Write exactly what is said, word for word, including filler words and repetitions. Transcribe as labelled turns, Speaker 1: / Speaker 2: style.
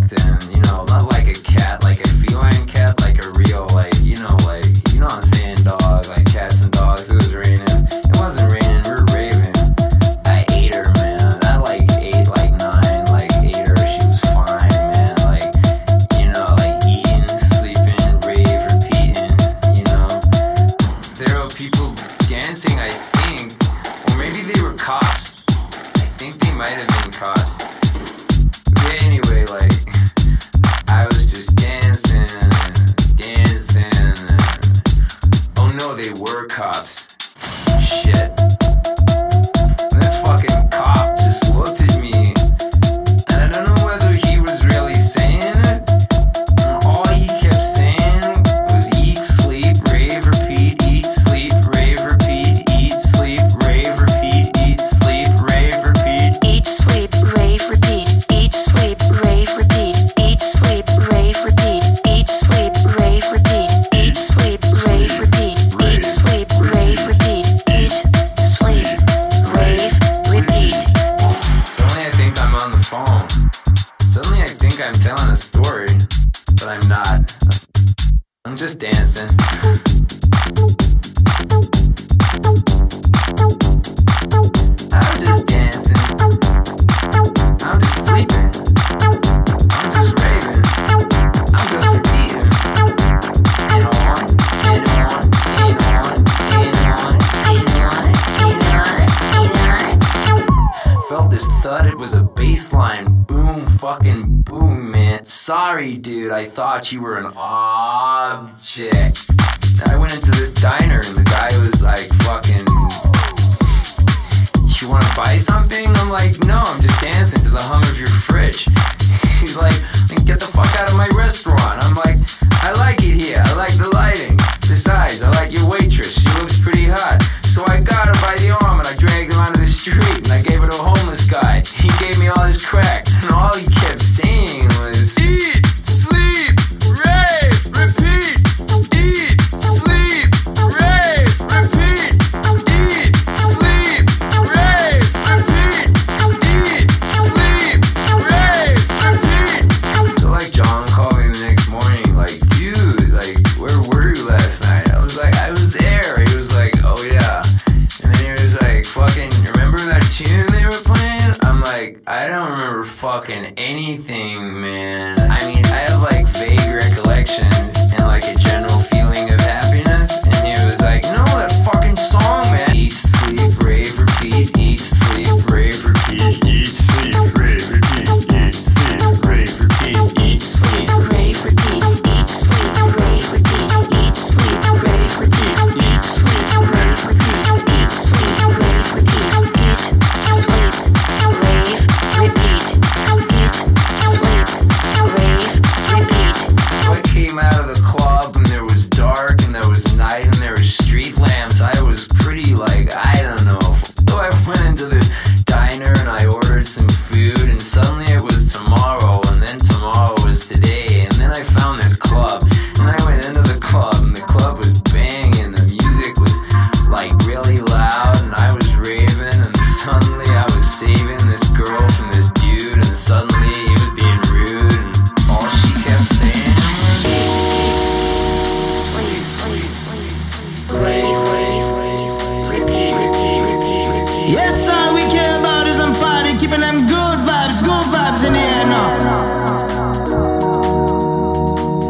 Speaker 1: acting, you know, not like a cat, like a feline cat, like a real, like, you know, like, you know what I'm saying, dog, like cats and dogs. It was raining. It wasn't raining, we were raving. I ate her, man. I like ate like nine, like ate her. She was fine, man. Like, you know, like eating, sleeping, rave, repeating, you know. There were people dancing, I think, or maybe they were cops. I think they might have been cops. But anyway, like, I was just dancing, dancing. Oh no, they were cops. Shit. This fucking cop just looked at me, and I don't know whether he was really saying it, and all he kept saying was eat, sleep, rave, repeat, eat, sleep, rave, repeat, eat, sleep, rave, repeat, eat, sleep, rave, repeat.
Speaker 2: Eat, sleep, rave, repeat. Eat, sleep, rave, repeat. Eat, sleep, rave, repeat. Eat, sleep, rave, repeat. Eat, sleep, rave, repeat. Eat, sleep, rave, repeat. Eat, sleep, rave, repeat.
Speaker 1: Suddenly I think I'm on the phone. Suddenly I think I'm telling a story, but I'm not. I'm just dancing. I'm just dancing. I'm just sleeping. I'm just raving. I'm just repeating. And on, and on, and on, and on, and on, and on, and on. Felt this thud, it was a bass line. Boom, fucking boom, man. Sorry, dude, I thought you were an object. I went into this diner and the guy was like, fucking, you wanna buy something? I'm like, no, I'm just dancing to the hum of your fridge. He's like, get the fuck out of my restaurant. I'm like, I like it here, I like the lighting. Besides, I like your waitress, she looks pretty hot. So I got her by the arm and I dragged her onto the street and I gave her to a homeless guy. He gave me all his crack and all he kept saying was, eat, sleep, rave, repeat. Eat, sleep, rave, repeat. Eat, sleep, rave, repeat. Eat, sleep, rave, repeat. So like John called me the next morning, like, dude, like, where were you last night? I was like, I was there. He was like, oh yeah. And then he was like, fucking, remember that tune they were playing? I'm like, I don't remember fucking anything, man. I mean, I have like vague recollections and like a general feeling of happiness. And he was like, no, that fucking song, man. Eat, sleep, rave, repeat. Eat, sleep, rave, repeat. Eat, sleep, rave, repeat. Eat, sleep, rave, repeat.
Speaker 2: Eat, sleep, rave, repeat. Eat, sleep, rave, repeat. Eat, sleep, rave, repeat. Eat, sleep, rave, repeat. Eat, sleep, rave, repeat. Eat, sleep, rave, repeat. Eat, sleep, rave, repeat.
Speaker 1: I came out of the club and there was dark and there was night and there was street lamps. I was pretty like, I don't know. So I went into this diner and I ordered some food and suddenly it was tomorrow and then tomorrow was today. And then I found this club and I went into the club and the club was banging. The music was like really loud and I was raving and suddenly I was saving this girl from this dude and suddenly he was being rude and all she kept saying was
Speaker 2: Sleep, sleep, sleep. Rave, rave, rave. Repeat, repeat, repeat, repeat.
Speaker 3: Yes, all we care about is them party, keeping them good.